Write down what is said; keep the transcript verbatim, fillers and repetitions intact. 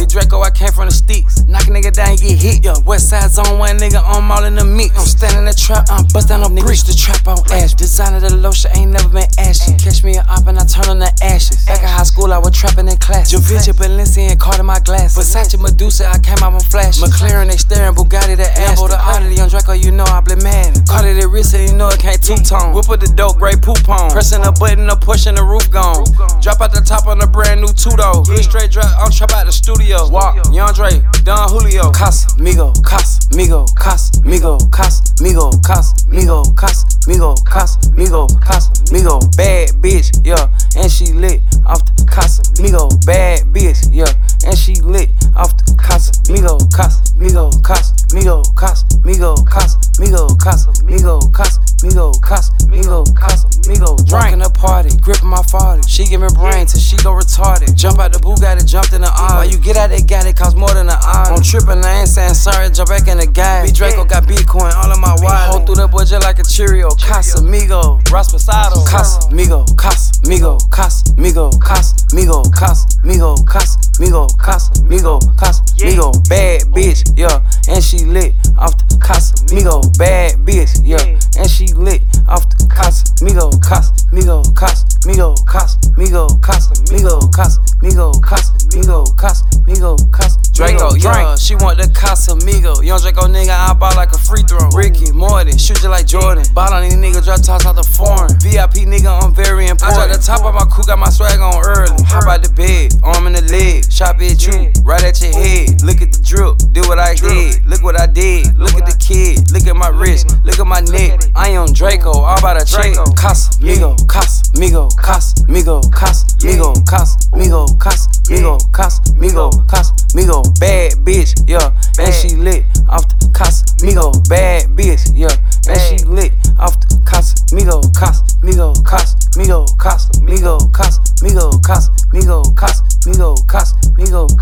Draco, I came from the sticks. Knock a nigga down, you get hit. Yeah, west side zone, one nigga, I'm all in the mix. I'm standing in the trap, I'm bustin' on bricks. The trap on ash. Designer the lotion, ain't never been ashy. Catch me an op and I turn on the ashes. Back in high school, I was trapping in class. Javinci, Balenciaga, and Carter my glass. Versace, Medusa, I came out on flash. McLaren, they staring, Bugatti, the Lambo, the Audi. Young Draco, you know I been mad. Carter, the wrist, and you know it can't two-tone. Whip with the dope, gray poop on. Pressing a button, up pushing the roof gone. Drop out the top on a brand new two-door. Good straight drop, I'm trap out the studio. Walk, Young Dre, Don Julio. Casa, Migo, Casa, Migo, Casa, Migo, Casa, Migo, Casa, Migo, Casa, Migo, Casa, Migo, Casa, Migo. Bad bitch, yeah, and she lit off the Casa, Migo. Bad bitch, yeah, and she lit off the Casa, Migo, Casa, Migo, Casa, Migo, Casa, Migo, Casa, Migo, Casa, Migo, Casa, Migo, Casa, Migo, Casa, Migo. Drunk in the party, gripping my forty. She give me brain till she go retarded. Jump out the Bugatti, jumped in the Audi. While you get out that got it cost more than an Audi. I'm tripping, I ain't saying sorry, jump back in the guy. B Draco got Bitcoin all in my wallet. Hold through that boy just like a Cheerio. Casa, Migo, Ross Posado. Casa, Migo, Casa, Migo, Casa, Migo, Casa, Migo, Casa, Migo, Casa, Migo, Casa, Migo, Casa, Migo. Bad bitch, yeah, and she lit off the Casa, Migo. Bad bitch, yeah, and she lit off the Casa, Migo, Casa, Migo, Casa, Migo, Casa, Migo, Casa, Migo, Casa, Migo, Casa, Migo, Casa, Migo, Casa. Draco, yeah, she want the Casa, Migo. Young Draco nigga, I ball like a free throw. Ricky, Morty, shoot you like Jordan. Ball on these niggas, drop toss out the foreign. V I P nigga, I'm very important. I drop the top of my coupe, got my swag on early. Hop out the bed, arm in the leg. Shot at you, right at your head. Look at the drip, do what I did. Look what I did, look at the kid. Look at my wrist, look at my neck. I am Draco, all about a check. Casa, Migo, Casa, Migo, Casa, Migo, Casa, Migo, Casa, Migo, Casa, Migo, Casa, Migo, Casa, Migo. Bad bitch, yeah, and she lit off the Casa, Migo. Bad bitch, yeah, and she lit off the Casa, Migo, Casa, Migo, Casa, Migo, Casa, Migo, Casa, Migo, Casa, Migo, Casa, Migo, Casa, Migo.